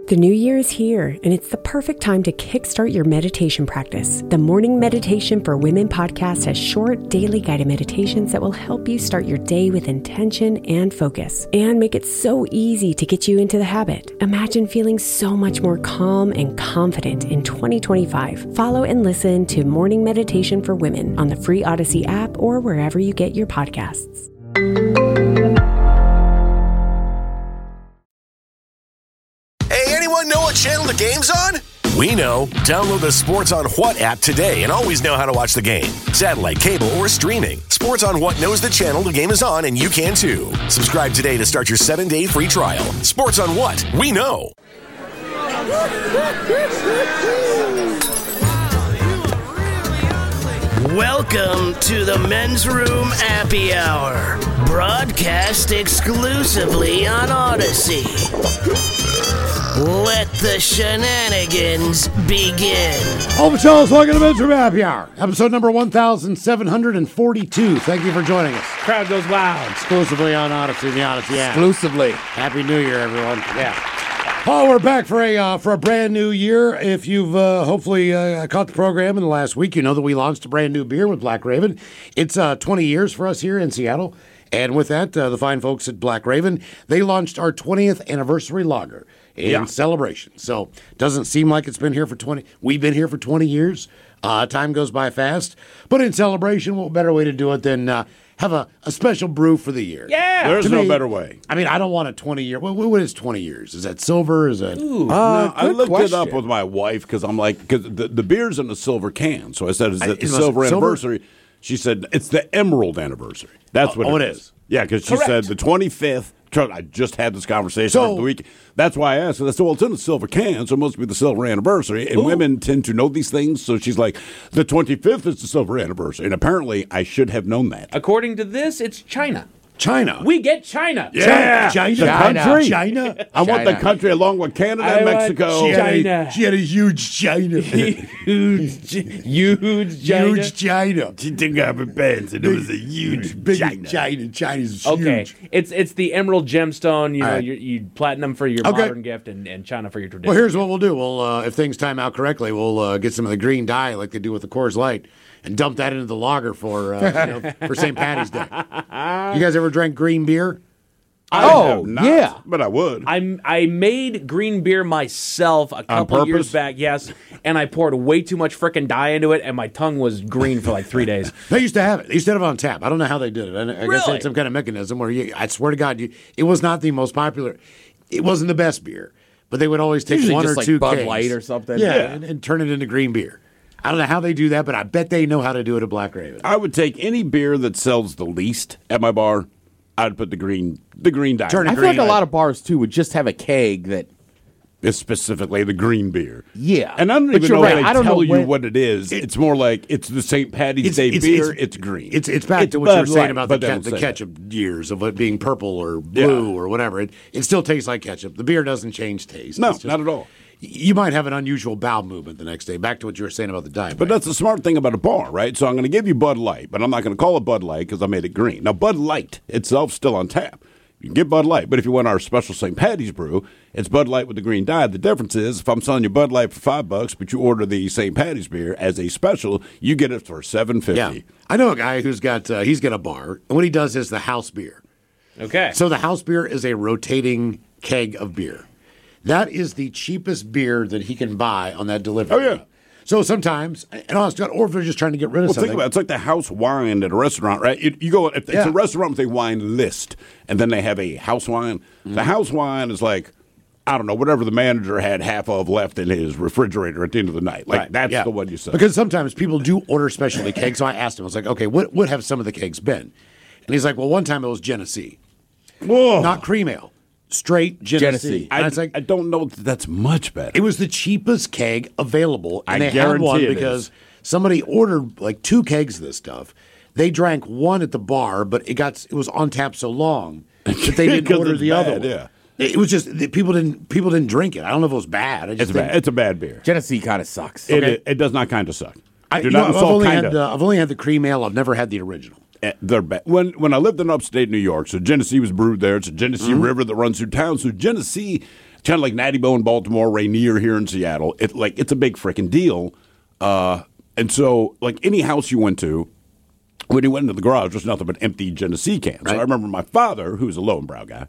The new year is here, and it's the perfect time to kickstart your meditation practice. The Morning Meditation for Women podcast has short, daily guided meditations that will help you start your day with intention and focus, and make it so easy to get you into the habit. Imagine feeling so much more calm and confident in 2025. Follow and listen to Morning Meditation for Women on the free Odyssey app or wherever you get your podcasts. Know what channel the game's on? We know. Download the Sports on What app today and always know how to watch the game. Satellite, cable, or streaming. Sports on What knows the channel the game is on, and you can too. Subscribe today to start your 7-day free trial. Sports on What? We know. Welcome to the Men's Room Happy Hour, broadcast exclusively on Odyssey. Let the shenanigans begin. All the fellas, welcome to Men's Room Happy Hour, episode number 1742. Thank you for joining us. Crowd goes wild. Exclusively on Odyssey, the Odyssey app. Exclusively. Happy New Year, everyone. Yeah. Oh, we're back for a brand new year. If you've hopefully caught the program in the last week, you know that we launched a brand new beer with Black Raven. It's 20 years for us here in Seattle. And with that, the fine folks at Black Raven, they launched our 20th anniversary lager in celebration. So doesn't seem like it's been here for 20. We've been here for 20 years. Time goes by fast. But in celebration, what better way to do it than have a special brew for the year? Yeah. There's no better way. I mean, I don't want a 20-year. What is 20 years? Is that silver? Is that? No, I looked it up with my wife because I'm like, because the beer's in a silver can. So I said, is it the silver anniversary? She said, it's the emerald anniversary. That's what it is. Yeah, because she said the 25th. I just had this conversation over the week. That's why I asked. I said, well, it's in a silver can, so it must be the silver anniversary. And women tend to know these things. So she's like, the 25th is the silver anniversary. And apparently, I should have known that. According to this, it's China. China. We get China. Yeah. China. The country. China. I want the country along with Canada and Mexico. China. She had a huge China. Huge China. Huge China. She took off her pants and it was a huge Big China. China's Okay, huge. it's the emerald gemstone. You know, right. you platinum for your modern gift, and China for your tradition. Well, here's what we'll do. We'll, if things time out correctly, we'll get some of the green dye like they do with the Coors Light and dump that into the lager for for St. Patty's Day. You guys ever drank green beer? Yeah. But I would. I made green beer myself a couple years back, yes, and I poured way too much frickin' dye into it, and my tongue was green for like 3 days. They used to have it. They used to have it on tap. I don't know how they did it. I guess they had some kind of mechanism where I swear to God, it was not the most popular. It wasn't the best beer, but they would always take usually one just or like two Bud kegs. Light or something. Yeah, and turn it into green beer. I don't know how they do that, but I bet they know how to do it at Black Raven. I would take any beer that sells the least at my bar. I'd put the green dye. I feel like a lot of bars too would just have a keg that is specifically the green beer. Yeah, and I don't but even you're know right. if I they don't tell know you what it is. It's more like it's the St. Patty's Day beer. It's green. It's back to what Bud you were saying Light, about but the ketchup years of it being purple or blue or whatever. It still tastes like ketchup. The beer doesn't change taste. No, not at all. You might have an unusual bowel movement the next day. Back to what you were saying about the diet. But that's the smart thing about a bar, right? So I'm going to give you Bud Light, but I'm not going to call it Bud Light because I made it green. Now, Bud Light itself still on tap. You can get Bud Light, but if you want our special St. Patty's brew, it's Bud Light with the green dye. The difference is if I'm selling you Bud Light for $5, but you order the St. Patty's beer as a special, you get it for $7.50. Yeah. I know a guy who's got he's got a bar, and what he does is the house beer. Okay. So the house beer is a rotating keg of beer. That is the cheapest beer that he can buy on that delivery. Oh, yeah. So sometimes, and honestly, or if they're just trying to get rid of something. Think about it. It's like the house wine at a restaurant, right? You go, if it's a restaurant with a wine list, and then they have a house wine. Mm-hmm. The house wine is like, I don't know, whatever the manager had half of left in his refrigerator at the end of the night. Like, that's the one you sell. Because sometimes people do order specialty kegs. So I asked him, I was like, okay, what have some of the kegs been? And he's like, well, one time it was Genesee. Whoa. Not cream ale. Straight Genesee. I don't know that that's much better. It was the cheapest keg available, and they had guarantee one it because is. somebody ordered like 2 kegs of this stuff. They drank one at the bar, but it was on tap so long that they didn't order the other one. Yeah. It was just people didn't drink it. I don't know if it was bad. It's a bad beer. Genesee kind of sucks. It does not kind of suck. I've only had the cream ale. I've never had the original. They're bad. When I lived in upstate New York, so Genesee was brewed there. It's a Genesee River that runs through town. So Genesee, It's kind of like Natty Boh in Baltimore, Rainier here in Seattle. It's a big freaking deal. And so, like any house you went to, when you went into the garage, there's nothing but empty Genesee cans. Right. So I remember my father, who's a Lowenbrow guy,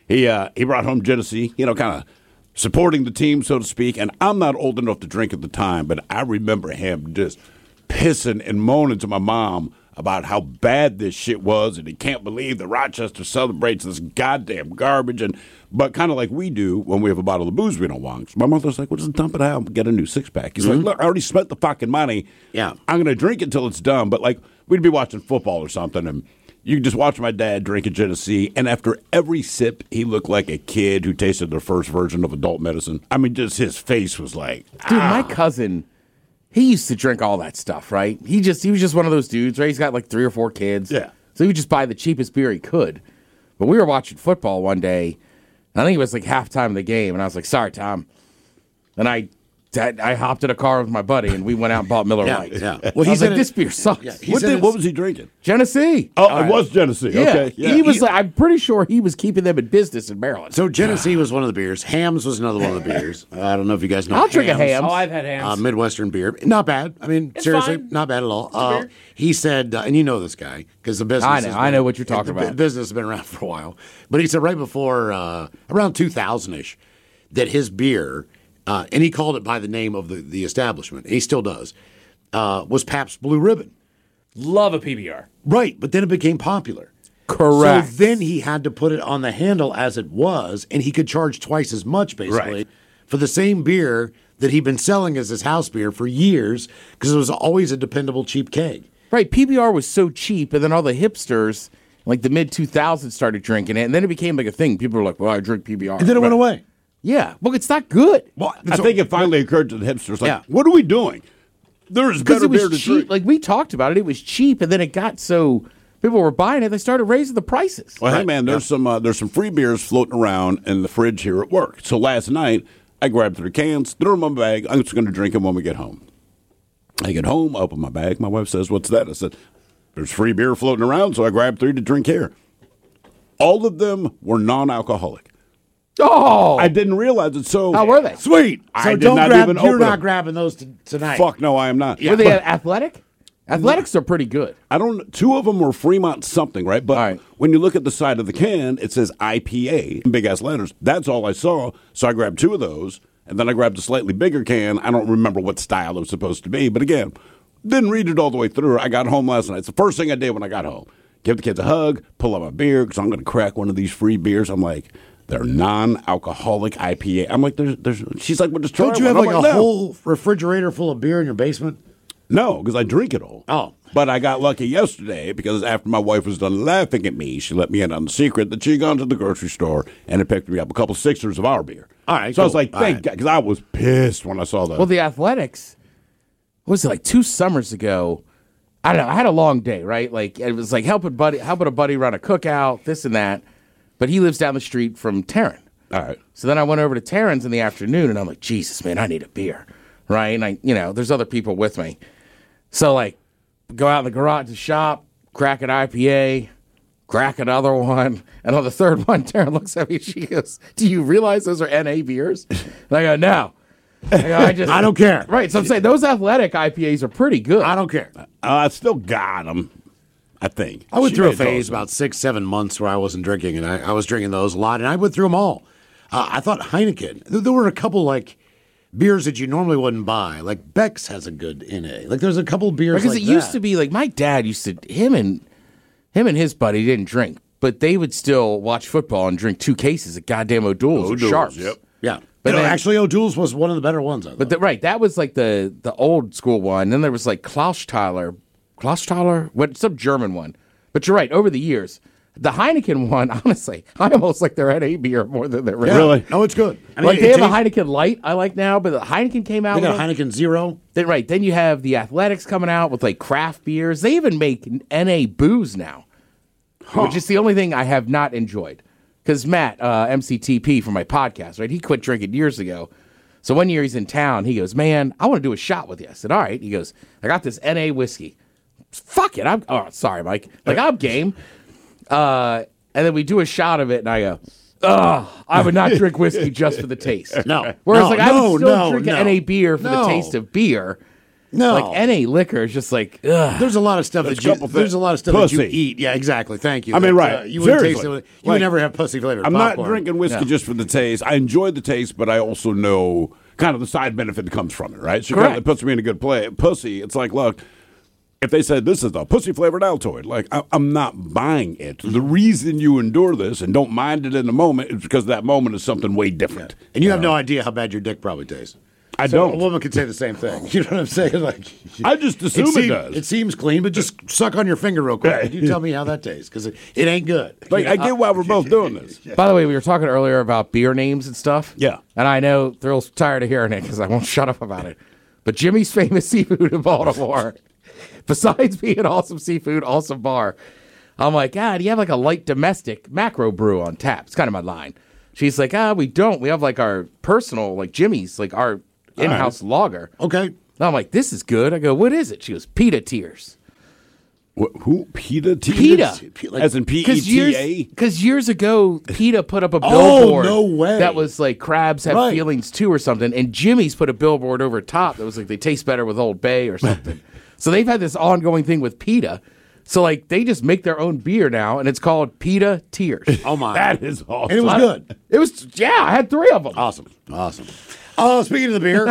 he brought home Genesee, kind of supporting the team, so to speak. And I'm not old enough to drink at the time, but I remember him just pissing and moaning to my mom about how bad this shit was, and he can't believe that Rochester celebrates this goddamn garbage. But kind of like we do when we have a bottle of booze we don't want. So my mother's like, well, just dump it out and get a new six-pack. He's like, look, I already spent the fucking money. Yeah. I'm going to drink it until it's done. But, like, we'd be watching football or something, and you could just watch my dad drink a Genesee, and after every sip, he looked like a kid who tasted the first version of adult medicine. I mean, just his face was like, Dude, my cousin, he used to drink all that stuff, right? He was just one of those dudes, right? He's got like 3 or 4 kids. Yeah. So he would just buy the cheapest beer he could. But we were watching football one day, and I think it was like halftime of the game, and I was like, sorry, Tom. And I hopped in a car with my buddy, and we went out and bought Miller Lite. Yeah. Well, he's like, this beer sucks. Yeah, what was he drinking? Genesee. Oh, it was Genesee. Yeah. Okay. Yeah. He was like, I'm pretty sure he was keeping them in business in Maryland. So Genesee was one of the beers. Hams was another one of the beers. I don't know if you guys know. I'll drink a Hams. Oh, I've had Hams. Midwestern beer. Not bad. I mean, It's seriously, fine. not bad at all. He said, and you know this guy, because the business I know what you're talking about. The business has been around for a while. But he said right before, around 2000-ish, that his beer, and he called it by the name of the establishment, and he still does, was Pabst Blue Ribbon. Love a PBR. Right, but then it became popular. Correct. So then he had to put it on the handle as it was, and he could charge twice as much, basically, for the same beer that he'd been selling as his house beer for years, because it was always a dependable, cheap keg. Right, PBR was so cheap, and then all the hipsters, like the mid-2000s, started drinking it, and then it became like a thing. People were like, well, I drink PBR. And then it went away. Yeah, well, it's not good. Well, I think it finally occurred to the hipsters, like, what are we doing? There's better beer to drink. Like, we talked about it. It was cheap, and then it got so people were buying it, they started raising the prices. Well, hey, man, there's some free beers floating around in the fridge here at work. So last night, I grabbed 3 cans, threw them in my bag. I'm just going to drink them when we get home. I get home, open my bag. My wife says, what's that? I said, there's free beer floating around, so I grabbed 3 to drink here. All of them were non-alcoholic. Oh! I didn't realize it. So how were they? Sweet. So I did don't not grab, even you're open not them. grabbing those tonight. Fuck no, I am not. Were they athletic? Athletics are pretty good. I don't. 2 of them were Fremont something, right? But when you look at the side of the can, it says IPA in big ass letters. That's all I saw. So I grabbed 2 of those, and then I grabbed a slightly bigger can. I don't remember what style it was supposed to be, but again, didn't read it all the way through. I got home last night. It's the first thing I did when I got home. Give the kids a hug, pull out my beer because I'm going to crack one of these free beers. I'm like, they're non-alcoholic IPA. I'm like, there's. She's like, well, just try. Don't you have like a whole refrigerator full of beer in your basement? No, because I drink it all. Oh. But I got lucky yesterday because after my wife was done laughing at me, she let me in on the secret that she had gone to the grocery store and had picked me up a couple Sixers of our beer. All right, so I was like, thank God, because I was pissed when I saw that. Well, the Athletics, what was it, like 2 summers ago? I don't know. I had a long day, right? Like, it was like helping a buddy run a cookout, this and that. But he lives down the street from Taryn. All right. So then I went over to Taryn's in the afternoon, and I'm like, Jesus, man, I need a beer, right? And there's other people with me. So, like, go out in the garage to shop, crack an IPA, crack another one. And on the third one, Taryn looks at me, she goes, do you realize those are NA beers? And I go, no. I don't care. Right, so I'm saying those athletic IPAs are pretty good. I don't care. I still got them, I think. I went through a phase about 6-7 months where I wasn't drinking, and I was drinking those a lot, and I went through them all. I thought Heineken. There were a couple, like, beers that you normally wouldn't buy. Like, Beck's has a good NA. Like, there's a couple beers because like it used to be, like, my dad used to, him and his buddy didn't drink, but they would still watch football and drink 2 cases of goddamn O'Doul's or Sharps. Yep. Yeah. But actually, O'Doul's was one of the better ones, I thought. But that was like the old school one. Then there was like Klausthaler, some German one. But you're right, over the years, the Heineken one, honestly, I almost like their NA beer more than their regular. Really? No, it's good. I mean, Like, they have a Heineken Light I like now, but the Heineken came out They with got a Heineken Zero. Then you have the Athletics coming out with like craft beers. They even make NA booze now, which is the only thing I have not enjoyed. Because Matt, MCTP from my podcast, right? He quit drinking years ago. So one year he's in town. He goes, man, I want to do a shot with you. I said, all right. He goes, I got this NA whiskey. Fuck it. Sorry, Mike. Like, I'm game. And then we do a shot of it, and I go, I would not drink whiskey just for the taste. No. Whereas, I would still drink an NA beer for the taste of beer. No. Like, NA liquor is just like, ugh. There's a lot of stuff that you eat. Yeah, exactly. Thank you. I mean, right. You would taste it. You would never have pussy flavored I'm popcorn. not drinking whiskey just for the taste. I enjoy the taste, but I also know kind of the side benefit that comes from it, right? So it puts me in a good place. Pussy, it's like, look, if they said this is a pussy-flavored Altoid, like, I'm not buying it. The reason you endure this and don't mind it in the moment is because that moment is something way different. Yeah. And you have no idea how bad your dick probably tastes. I don't. A woman could say the same thing. You know what I'm saying? Like, I just assume it does. It seems clean, but just suck on your finger real quick. And you tell me how that tastes, because it ain't good. Like, I get why we're both doing this. By the way, we were talking earlier about beer names and stuff. Yeah. And I know Thrill's tired of hearing it because I won't shut up about it. But Jimmy's Famous Seafood in Baltimore, besides being awesome seafood, awesome bar, I'm like, do you have like a light domestic macro brew on tap? It's kind of my line. She's like, we don't. We have like our personal, like Jimmy's, like our in-house lager. Okay. And I'm like, this is good. I go, what is it? She goes, Pita Tears. Who? Pita Tears? Pita. As in P-E-T-A? Because years ago, PETA put up a billboard no way. that was like crabs have feelings too or something. And Jimmy's put a billboard over top that was like they taste better with Old Bay or something. So they've had this ongoing thing with PETA. So like they just make their own beer now, and it's called Pita Tears. Oh my. That is awesome. And it was good. It was, I had 3 of them. Awesome. Speaking of the beer,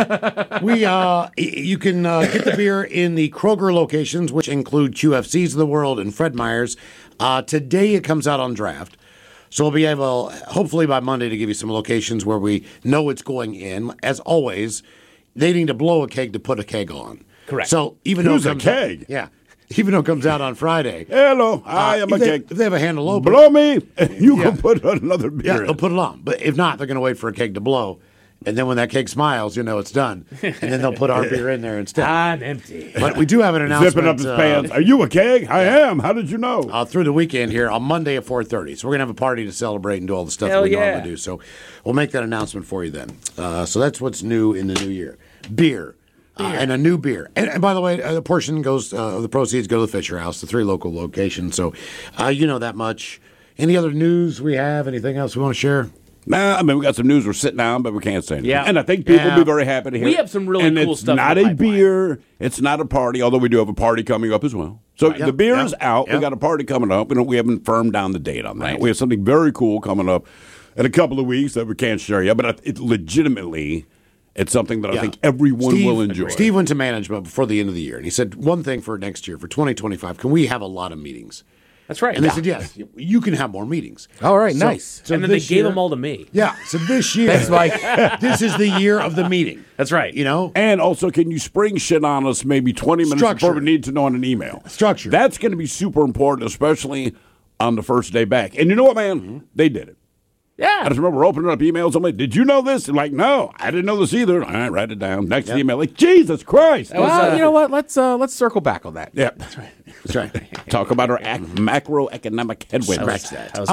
you can get the beer in the Kroger locations, which include QFCs of the world and Fred Meyer's. Today it comes out on draft. So we'll be able, hopefully by Monday, to give you some locations where we know it's going in. As always, they need to blow a keg to put a keg on. Correct. So even Who's though a keg? Even though it comes out on Friday. Hello, I am a keg. If they have a handle open. Blow me, you can put another beer in. They'll put it on. But if not, they're going to wait for a keg to blow. And then when that keg smiles, you know it's done. And then they'll put our beer in there instead. I'm empty. But we do have an announcement. Zipping up his pants. Are you a keg? I am. How did you know? Through the weekend here on Monday at 4:30. So we're going to have a party to celebrate and do all the stuff Hell we yeah. normally do. So we'll make that announcement for you then. So that's what's new in the new year. Beer. And a new beer. And by the way, the portion goes of the proceeds go to the Fisher House, the 3 local locations. So you know that much. Any other news we have? Anything else we want to share? Nah, I mean, we got some news we're sitting down, but we can't say anything. Yeah. And I think people will be very happy to hear We have some really cool stuff in It's not the a pipeline. beer. It's not a party, although we do have a party coming up as well. So the beer is out. We got a party coming up. We haven't firmed down the date on that. Right. We have something very cool coming up in a couple of weeks that we can't share yet, but it legitimately... It's something that I think everyone will enjoy. Steve went to management before the end of the year, and he said, one thing for next year, for 2025, can we have a lot of meetings? That's right. And they said, yes, you can have more meetings. All right, nice. So and then they gave them all to me. Yeah, so this year, Thanks, Mike. this is the year of the meeting. That's right. You know? And also, can you spring shit on us maybe 20 minutes before we need to know on an email? Structure. That's going to be super important, especially on the first day back. And you know what, man? They did it. Yeah. I just remember opening up emails. I'm like, did you know this? And like, no, I didn't know this either. All right, write it down. Next email, like, Jesus Christ. Well, you know what? Let's circle back on that. Yeah. That's right. That's right. Talk about our macroeconomic headwinds.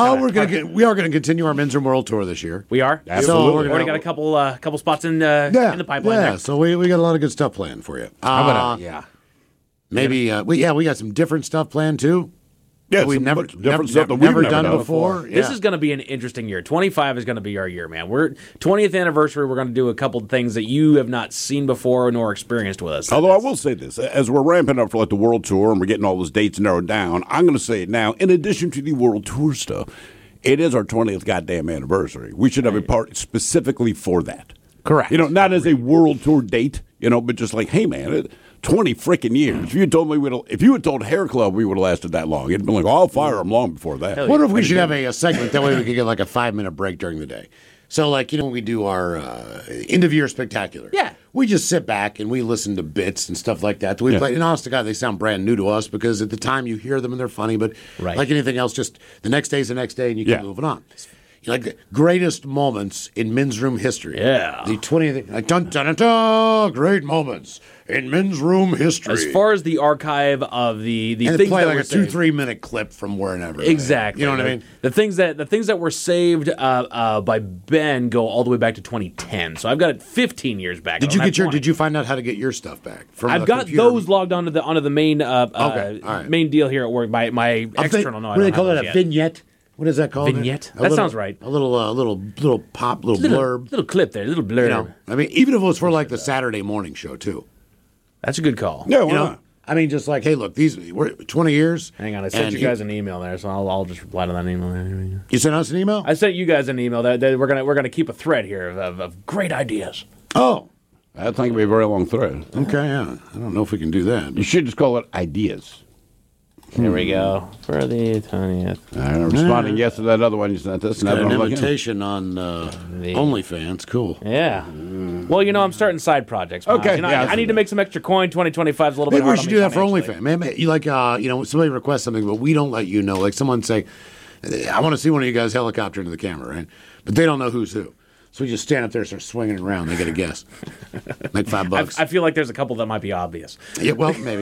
We are going to continue our Men's Room World Tour this year. We are? Absolutely. So we've already got a couple spots in the pipeline there. So we got a lot of good stuff planned for you. Maybe, we got some different stuff planned, too. Yeah, we've never done before. Yeah. This is going to be an interesting year. 25 is going to be our year, man. We're 20th anniversary. We're going to do a couple of things that you have not seen before nor experienced with us. Although I will say this, as we're ramping up for like the World Tour and we're getting all those dates narrowed down, I'm going to say it now. In addition to the World Tour stuff, it is our 20th goddamn anniversary. We should have a party specifically for that. Correct. Not as a World Tour date, but just like, hey, man. 20 freaking years. If you had told Hair Club we would have lasted that long, it'd been like, I'll fire them long before that. What if we should have a segment that way we could get like a 5-minute break during the day? So like, when we do our end of year spectacular. Yeah. We just sit back and we listen to bits and stuff like that. We play, and honest to God, they sound brand new to us because at the time you hear them and they're funny, but like anything else, just the next day's the next day and you keep moving on. Like the greatest moments in men's room history. Yeah. The 20th, like, dun, dun, dun, dun, great moments in men's room history. As far as the archive of the and things play that like were a 2-3 minute clip from wherever. Exactly. You know what I mean? The things that were saved by Ben go all the way back to 2010. So I've got it 15 years back. Did you find out how to get your stuff back? I've got those logged onto the main main deal here at work. My external. What do they call that? A vignette? What is that called? Vignette. That sounds right. A little pop, blurb. Little clip there, little blurb. You know, I mean, even if it was for like the Saturday morning show, too. That's a good call. Yeah, why not? I mean, just like, hey, look, we're 20 years. Hang on, I sent you guys an email there, so I'll just reply to that email. You sent us an email? I sent you guys an email. That we're gonna keep a thread here of great ideas. Oh. I think it'll be a very long thread. Okay, yeah. I don't know if we can do that. You should just call it ideas. There we go. For the 20th. I'm responding yes to that other one you sent us. Got an invitation on OnlyFans. Cool. Yeah. Well, I'm starting side projects. Okay. I need to make some extra coin. 2025 is a little bit hard. Maybe we should do that for OnlyFans. Man, you like, somebody requests something, but we don't let you know. Like someone say, I want to see one of you guys helicopter into the camera, right? But they don't know who's who. So we just stand up there and start swinging it around. They get a guess. Make $5. I feel like there's a couple that might be obvious. Yeah, well, maybe.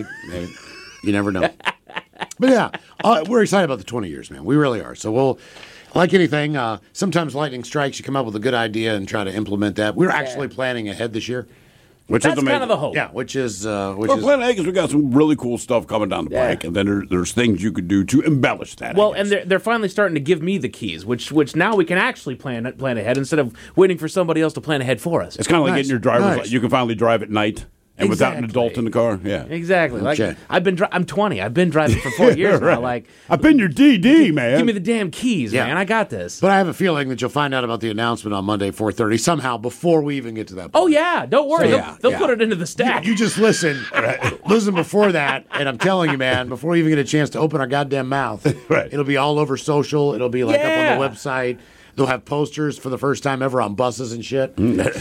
You never know. But yeah, we're excited about the 20 years, man. We really are. So we'll, like anything, sometimes lightning strikes. You come up with a good idea and try to implement that. We're actually planning ahead this year. Which That's is kind of the hope. Yeah, which is... we're planning ahead because we got some really cool stuff coming down the pike, and then there's things you could do to embellish that. Well, and they're finally starting to give me the keys, which now we can actually plan ahead instead of waiting for somebody else to plan ahead for us. It's kind of like getting your driver's license. You can finally drive at night. And without an adult in the car, yeah, exactly. Like I'm 20. I've been driving for 4 years now. Like I've been your DD, man. Give me the damn keys, man. I got this. But I have a feeling that you'll find out about the announcement on Monday, 4:30, somehow before we even get to that point. Oh yeah, don't worry. They'll put it into the stack. You just listen, listen before that, and I'm telling you, man, before we even get a chance to open our goddamn mouth, it'll be all over social. It'll be like up on the website. They'll have posters for the first time ever on buses and shit.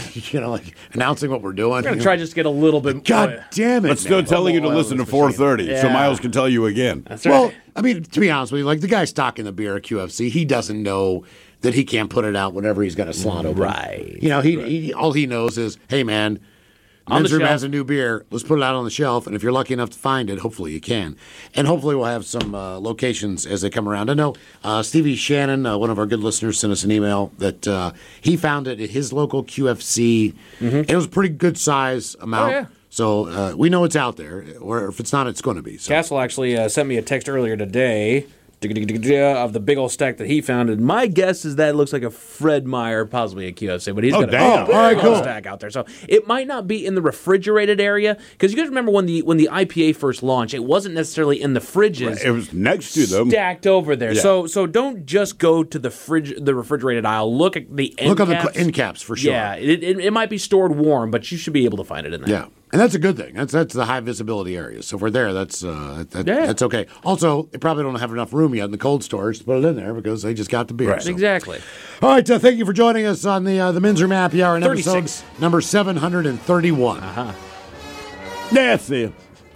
Like announcing what we're doing. We're going to try just to get a little bit... God damn it, But still telling you to listen to 4:30, so Miles can tell you again. That's right. Well, I mean, to be honest with you, like the guy stocking the beer at QFC, he doesn't know that he can't put it out whenever he's got a slot open. Right. He all he knows is, hey, man, Men's Room has a new beer. Let's put it out on the shelf, and if you're lucky enough to find it, hopefully you can. And hopefully we'll have some locations as they come around. I know Stevie Shannon, one of our good listeners, sent us an email that he found it at his local QFC. It was a pretty good size amount. Oh, yeah. So we know it's out there, or if it's not, it's going to be. So. Castle actually sent me a text earlier today of the big old stack that he found. And my guess is that it looks like a Fred Meyer, possibly a QFC, but he's got a big old stack out there. So it might not be in the refrigerated area, because you guys remember when the IPA first launched, it wasn't necessarily in the fridges. Right. It was next to them, stacked over there. Yeah. So don't just go to the refrigerated aisle. Look at the end caps. Look at the end caps for sure. Yeah, it might be stored warm, but you should be able to find it in there. Yeah. And that's a good thing. That's the high visibility area. So if we're there, that's okay. Also, they probably don't have enough room yet in the cold storage to put it in there because they just got the beer. Right. So. Exactly. All right. Thank you for joining us on the Men's Room Happy Hour in episode number 731. That's it.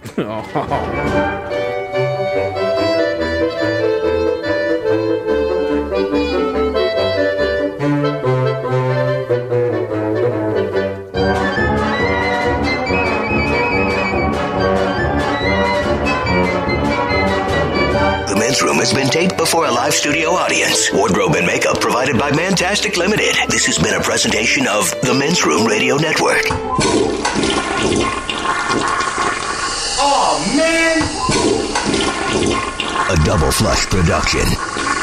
Room has been taped before a live studio audience. Wardrobe and makeup provided by Mantastic Limited. This has been a presentation of the Men's Room Radio Network. Oh, man! A Double Flush production.